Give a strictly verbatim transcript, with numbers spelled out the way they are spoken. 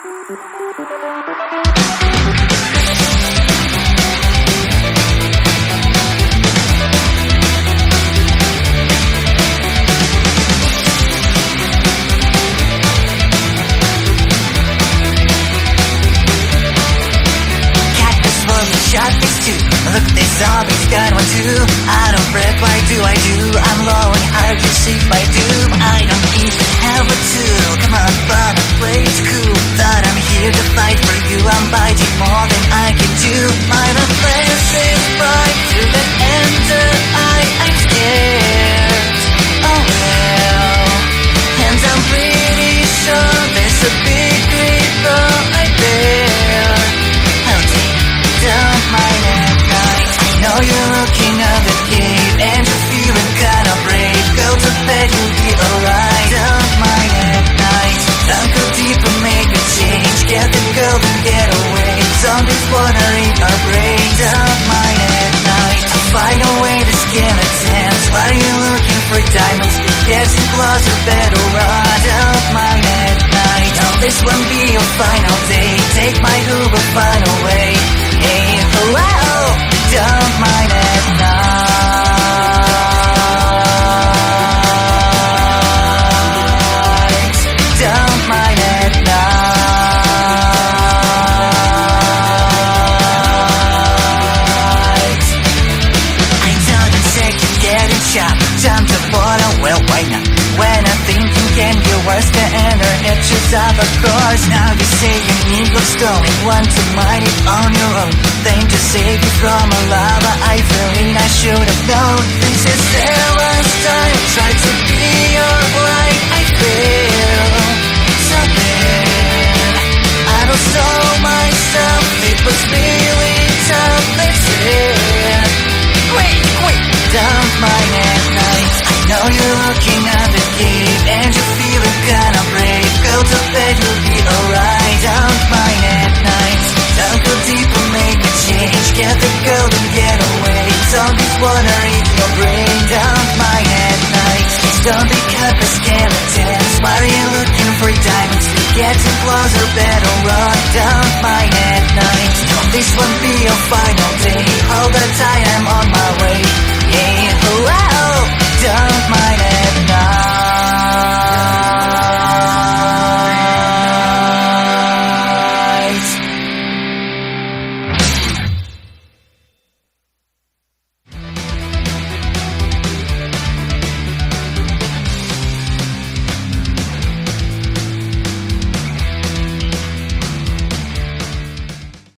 Shot these two, look they saw these got one too. I don't break, why do I do? I'm low and hard to see by doom. I don't even have a tool. Come on, fun and play it cool. Thought I'm here to fight for you. I'm biting more than I can do. My defense is right to the end that I I'm scared. Oh well, and I'm pretty sure there's a big river right there. I'll take don't mind at night. I know you're looking at the cave and you're feeling kinda brave. Go to bed, you'll be alright. Don't mind at night. Don't go deep and make a change. Get the girl and get away. Zombies wanna eat our brains. Don't mind at night. I'll find a way to skeletons. Why are you looking for diamonds? Getting closer, better run. Don't mind at night. Now this won't be your final day. Take my Uber, find a way. Hey, hello, don't mind at night. Don't mind at night. I don't expect you getting shot. Time to follow, well, why not? When I'm thinking can be worse, the enter itches up, of course. Now you say you need what's going, want to mind it on your own. Thing to save you from a lava, I feel I should have known. This is their last time, try to be your light. I feel so bad. I don't know myself, it was really tough, that's it. Wait, wait, don't mind at night. I know you're looking at the cave and you're feeling kinda brave. Go to bed, you'll be alright. Don't mind at night. Don't go deep and make a change. Get the girl and get away. Zombies wanna eat your brain. Don't mind at night. Please don't be cut by skeletons. Why are you looking for diamonds? Getting closer, better run. Don't mind at night. No, this won't be your final day. Hold on tight, I'm on my way.